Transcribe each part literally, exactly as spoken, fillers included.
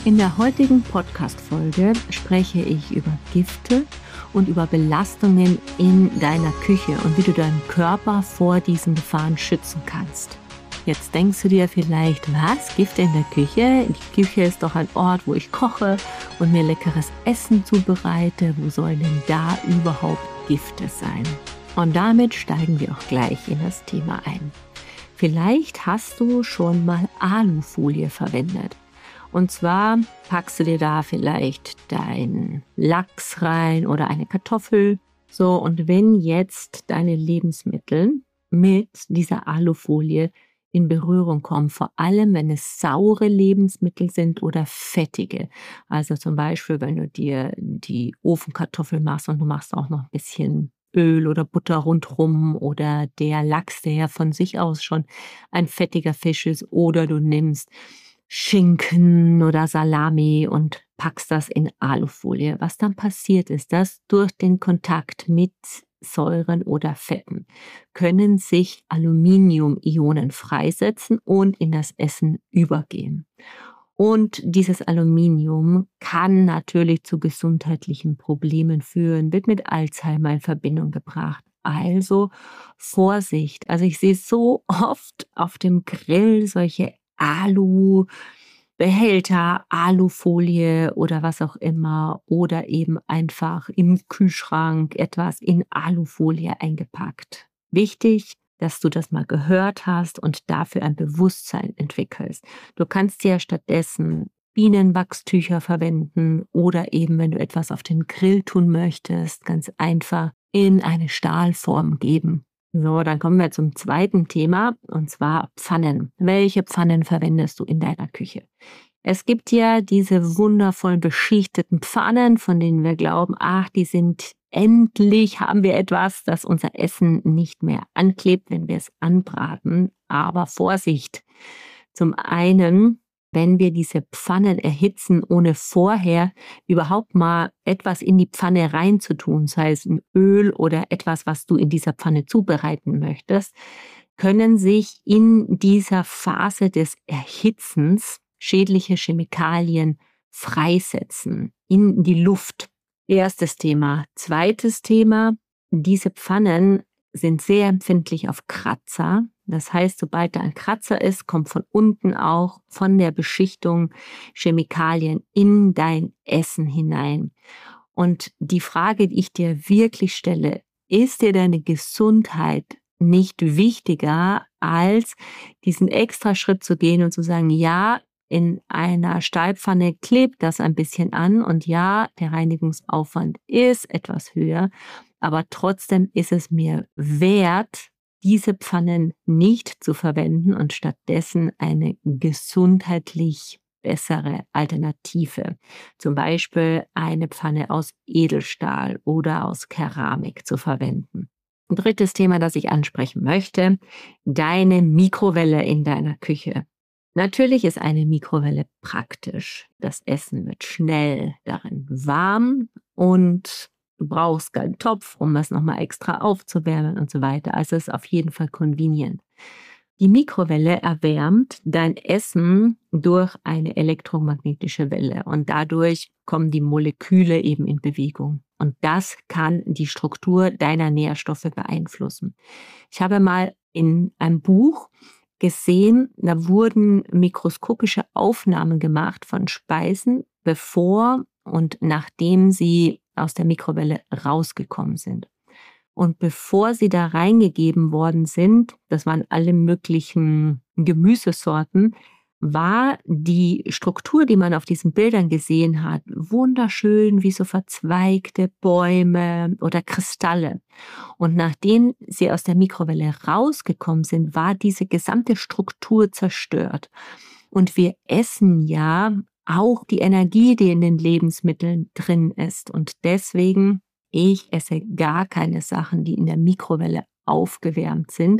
In der heutigen Podcast-Folge spreche ich über Gifte und über Belastungen in deiner Küche und wie du deinen Körper vor diesen Gefahren schützen kannst. Jetzt denkst du dir vielleicht, was? Gifte in der Küche? Die Küche ist doch ein Ort, wo ich koche und mir leckeres Essen zubereite. Wo sollen denn da überhaupt Gifte sein? Und damit steigen wir auch gleich in das Thema ein. Vielleicht hast du schon mal Alufolie verwendet. Und zwar packst du dir da vielleicht deinen Lachs rein oder eine Kartoffel. So, und wenn jetzt deine Lebensmittel mit dieser Alufolie in Berührung kommen, vor allem wenn es saure Lebensmittel sind oder fettige. Also zum Beispiel, wenn du dir die Ofenkartoffel machst und du machst auch noch ein bisschen Öl oder Butter rundherum oder der Lachs, der ja von sich aus schon ein fettiger Fisch ist, oder du nimmst Schinken oder Salami und packst das in Alufolie. Was dann passiert ist, dass durch den Kontakt mit Säuren oder Fetten können sich Aluminium-Ionen freisetzen und in das Essen übergehen. Und dieses Aluminium kann natürlich zu gesundheitlichen Problemen führen, wird mit Alzheimer in Verbindung gebracht. Also Vorsicht. Also ich sehe so oft auf dem Grill solche Alubehälter, Alufolie oder was auch immer, oder eben einfach im Kühlschrank etwas in Alufolie eingepackt. Wichtig, dass du das mal gehört hast und dafür ein Bewusstsein entwickelst. Du kannst ja stattdessen Bienenwachstücher verwenden oder eben, wenn du etwas auf den Grill tun möchtest, ganz einfach in eine Stahlform geben. So, dann kommen wir zum zweiten Thema, und zwar Pfannen. Welche Pfannen verwendest du in deiner Küche? Es gibt ja diese wundervollen beschichteten Pfannen, von denen wir glauben, ach, die sind endlich, haben wir etwas, das unser Essen nicht mehr anklebt, wenn wir es anbraten. Aber Vorsicht! Zum einen, wenn wir diese Pfannen erhitzen, ohne vorher überhaupt mal etwas in die Pfanne reinzutun, sei es ein Öl oder etwas, was du in dieser Pfanne zubereiten möchtest, können sich in dieser Phase des Erhitzens schädliche Chemikalien freisetzen in die Luft. Erstes Thema. Zweites Thema, diese Pfannen sind sehr empfindlich auf Kratzer. Das heißt, sobald da ein Kratzer ist, kommt von unten auch von der Beschichtung Chemikalien in dein Essen hinein. Und die Frage, die ich dir wirklich stelle, ist dir deine Gesundheit nicht wichtiger, als diesen extra Schritt zu gehen und zu sagen, ja, in einer Stahlpfanne klebt das ein bisschen an und ja, der Reinigungsaufwand ist etwas höher, aber trotzdem ist es mir wert, diese Pfannen nicht zu verwenden und stattdessen eine gesundheitlich bessere Alternative. Zum Beispiel eine Pfanne aus Edelstahl oder aus Keramik zu verwenden. Ein drittes Thema, das ich ansprechen möchte, deine Mikrowelle in deiner Küche. Natürlich ist eine Mikrowelle praktisch. Das Essen wird schnell darin warm und du brauchst keinen Topf, um es nochmal extra aufzuwärmen und so weiter. Also es ist auf jeden Fall convenient. Die Mikrowelle erwärmt dein Essen durch eine elektromagnetische Welle und dadurch kommen die Moleküle eben in Bewegung. Und das kann die Struktur deiner Nährstoffe beeinflussen. Ich habe mal in einem Buch gesehen, da wurden mikroskopische Aufnahmen gemacht von Speisen, bevor und nachdem sie aus der Mikrowelle rausgekommen sind. Und bevor sie da reingegeben worden sind, das waren alle möglichen Gemüsesorten, war die Struktur, die man auf diesen Bildern gesehen hat, wunderschön wie so verzweigte Bäume oder Kristalle. Und nachdem sie aus der Mikrowelle rausgekommen sind, war diese gesamte Struktur zerstört. Und wir essen ja auch die Energie, die in den Lebensmitteln drin ist. Und deswegen, ich esse gar keine Sachen, die in der Mikrowelle aufgewärmt sind.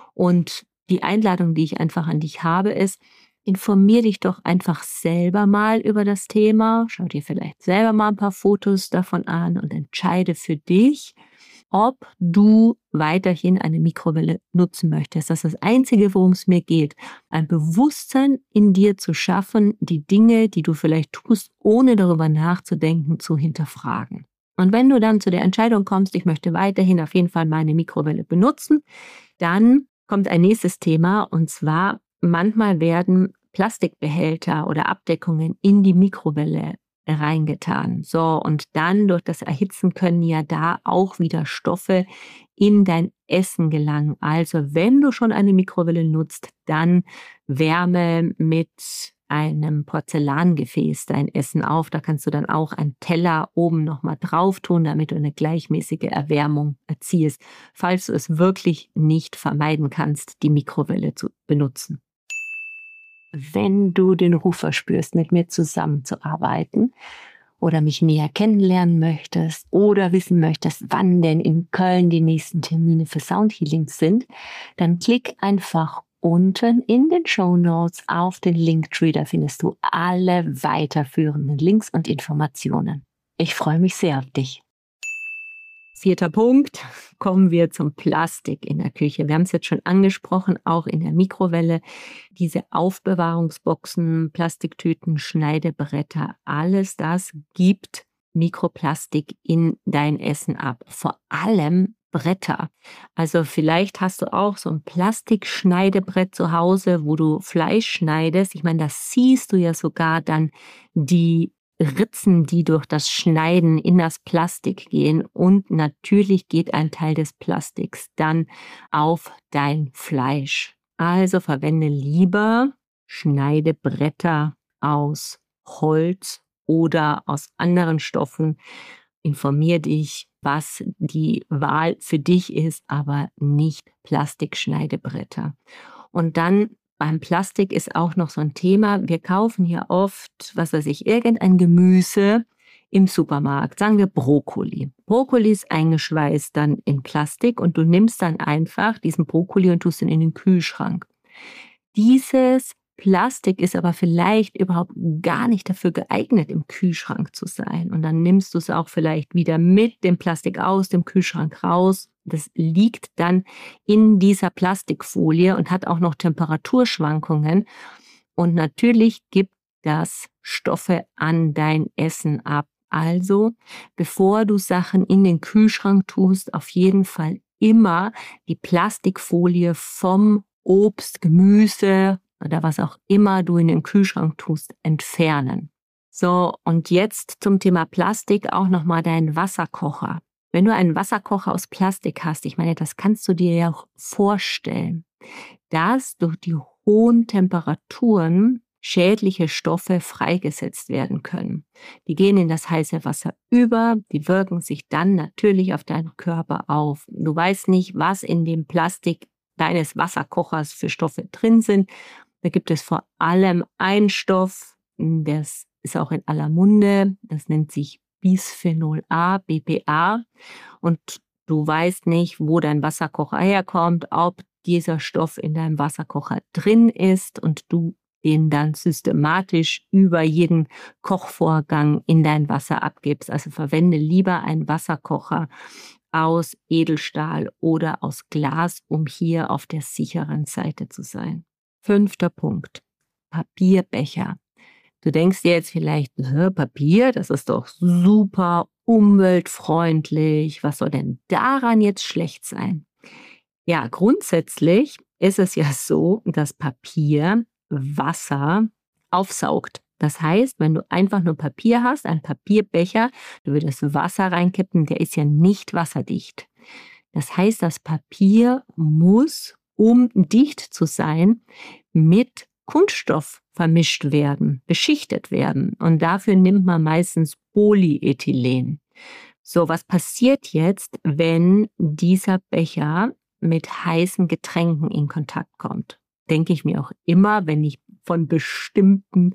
Und die Einladung, die ich einfach an dich habe, ist, informier dich doch einfach selber mal über das Thema. Schau dir vielleicht selber mal ein paar Fotos davon an und entscheide für dich, ob du weiterhin eine Mikrowelle nutzen möchtest. Das ist das Einzige, worum es mir geht. Ein Bewusstsein in dir zu schaffen, die Dinge, die du vielleicht tust, ohne darüber nachzudenken, zu hinterfragen. Und wenn du dann zu der Entscheidung kommst, ich möchte weiterhin auf jeden Fall meine Mikrowelle benutzen, dann kommt ein nächstes Thema, und zwar manchmal werden Plastikbehälter oder Abdeckungen in die Mikrowelle reingetan. So, und dann durch das Erhitzen können ja da auch wieder Stoffe in dein Essen gelangen. Also wenn du schon eine Mikrowelle nutzt, dann wärme mit einem Porzellangefäß dein Essen auf. Da kannst du dann auch einen Teller oben nochmal drauf tun, damit du eine gleichmäßige Erwärmung erzielst, falls du es wirklich nicht vermeiden kannst, die Mikrowelle zu benutzen. Wenn du den Ruf verspürst, mit mir zusammenzuarbeiten oder mich näher kennenlernen möchtest oder wissen möchtest, wann denn in Köln die nächsten Termine für Soundhealings sind, dann klick einfach unten in den Shownotes auf den Linktree. Da findest du alle weiterführenden Links und Informationen. Ich freue mich sehr auf dich. Vierter Punkt, kommen wir zum Plastik in der Küche. Wir haben es jetzt schon angesprochen, auch in der Mikrowelle. Diese Aufbewahrungsboxen, Plastiktüten, Schneidebretter, alles das gibt Mikroplastik in dein Essen ab. Vor allem Bretter. Also vielleicht hast du auch so ein Plastikschneidebrett zu Hause, wo du Fleisch schneidest. Ich meine, da siehst du ja sogar dann die Ritzen, die durch das Schneiden in das Plastik gehen, und natürlich geht ein Teil des Plastiks dann auf dein Fleisch. Also verwende lieber Schneidebretter aus Holz oder aus anderen Stoffen. Informier dich, was die Wahl für dich ist, aber nicht Plastikschneidebretter. Und dann beim Plastik ist auch noch so ein Thema. Wir kaufen hier oft, was weiß ich, irgendein Gemüse im Supermarkt. Sagen wir Brokkoli. Brokkoli ist eingeschweißt dann in Plastik und du nimmst dann einfach diesen Brokkoli und tust ihn in den Kühlschrank. Dieses Plastik ist aber vielleicht überhaupt gar nicht dafür geeignet, im Kühlschrank zu sein. Und dann nimmst du es auch vielleicht wieder mit dem Plastik aus dem Kühlschrank raus. Das liegt dann in dieser Plastikfolie und hat auch noch Temperaturschwankungen. Und natürlich gibt das Stoffe an dein Essen ab. Also, bevor du Sachen in den Kühlschrank tust, auf jeden Fall immer die Plastikfolie vom Obst, Gemüse oder was auch immer du in den Kühlschrank tust, entfernen. So, und jetzt zum Thema Plastik auch nochmal dein Wasserkocher. Wenn du einen Wasserkocher aus Plastik hast, ich meine, das kannst du dir ja auch vorstellen, dass durch die hohen Temperaturen schädliche Stoffe freigesetzt werden können. Die gehen in das heiße Wasser über, die wirken sich dann natürlich auf deinen Körper auf. Du weißt nicht, was in dem Plastik deines Wasserkochers für Stoffe drin sind. Da gibt es vor allem einen Stoff, das ist auch in aller Munde, das nennt sich Bisphenol A, B P A. Und du weißt nicht, wo dein Wasserkocher herkommt, ob dieser Stoff in deinem Wasserkocher drin ist und du den dann systematisch über jeden Kochvorgang in dein Wasser abgibst. Also verwende lieber einen Wasserkocher aus Edelstahl oder aus Glas, um hier auf der sicheren Seite zu sein. Fünfter Punkt, Papierbecher. Du denkst dir jetzt vielleicht, Papier, das ist doch super umweltfreundlich. Was soll denn daran jetzt schlecht sein? Ja, grundsätzlich ist es ja so, dass Papier Wasser aufsaugt. Das heißt, wenn du einfach nur Papier hast, einen Papierbecher, du würdest Wasser reinkippen, der ist ja nicht wasserdicht. Das heißt, das Papier muss, um dicht zu sein, mit Kunststoff vermischt werden, beschichtet werden. Und dafür nimmt man meistens Polyethylen. So, was passiert jetzt, wenn dieser Becher mit heißen Getränken in Kontakt kommt? Denke ich mir auch immer, wenn ich von bestimmten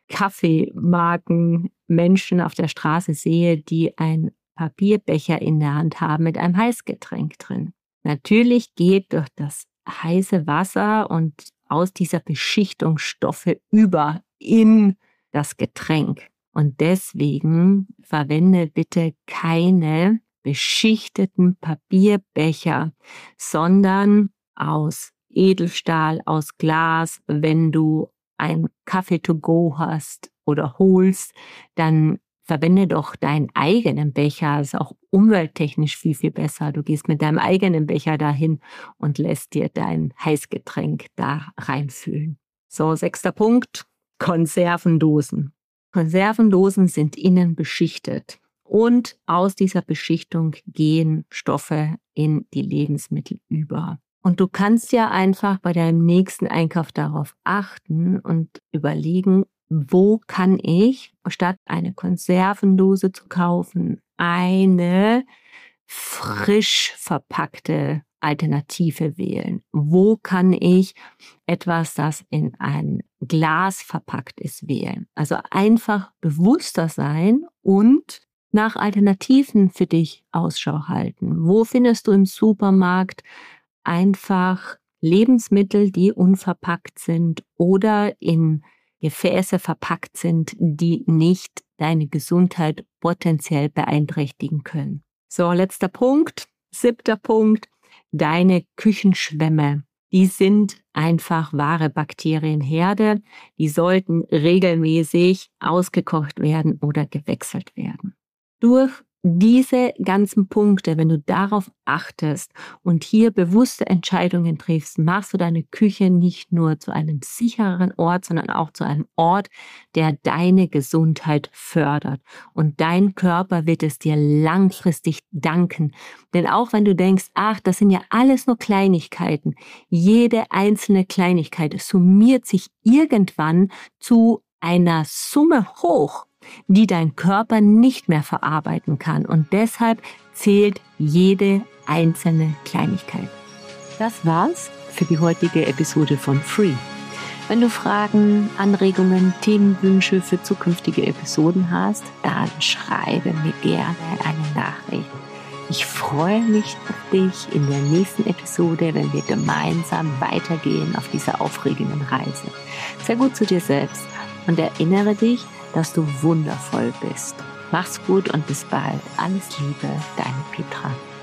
Kaffeemarken Menschen auf der Straße sehe, die einen Papierbecher in der Hand haben mit einem Heißgetränk drin. Natürlich geht durch das heiße Wasser und aus dieser Beschichtung Stoffe über in das Getränk. Und deswegen verwende bitte keine beschichteten Papierbecher, sondern aus Edelstahl, aus Glas. Wenn du einen Kaffee to go hast oder holst, dann verwende doch deinen eigenen Becher. Das ist auch umwelttechnisch viel, viel besser. Du gehst mit deinem eigenen Becher dahin und lässt dir dein Heißgetränk da reinfüllen. So, sechster Punkt, Konservendosen. Konservendosen sind innen beschichtet und aus dieser Beschichtung gehen Stoffe in die Lebensmittel über. Und du kannst ja einfach bei deinem nächsten Einkauf darauf achten und überlegen, wo kann ich, statt eine Konservendose zu kaufen, eine frisch verpackte Alternative wählen? Wo kann ich etwas, das in ein Glas verpackt ist, wählen? Also einfach bewusster sein und nach Alternativen für dich Ausschau halten. Wo findest du im Supermarkt einfach Lebensmittel, die unverpackt sind oder in Gefäße verpackt sind, die nicht deine Gesundheit potenziell beeinträchtigen können? So, letzter Punkt, siebter Punkt, deine Küchenschwämme. Die sind einfach wahre Bakterienherde. Die sollten regelmäßig ausgekocht werden oder gewechselt werden. Durch diese ganzen Punkte, wenn du darauf achtest und hier bewusste Entscheidungen triffst, machst du deine Küche nicht nur zu einem sicheren Ort, sondern auch zu einem Ort, der deine Gesundheit fördert. Und dein Körper wird es dir langfristig danken. Denn auch wenn du denkst, ach, das sind ja alles nur Kleinigkeiten, jede einzelne Kleinigkeit summiert sich irgendwann zu einer Summe hoch, die dein Körper nicht mehr verarbeiten kann. Und deshalb zählt jede einzelne Kleinigkeit. Das war's für die heutige Episode von Free. Wenn du Fragen, Anregungen, Themenwünsche für zukünftige Episoden hast, dann schreibe mir gerne eine Nachricht. Ich freue mich auf dich in der nächsten Episode, wenn wir gemeinsam weitergehen auf dieser aufregenden Reise. Sei gut zu dir selbst und erinnere dich, dass du wundervoll bist. Mach's gut und bis bald. Alles Liebe, deine Petra.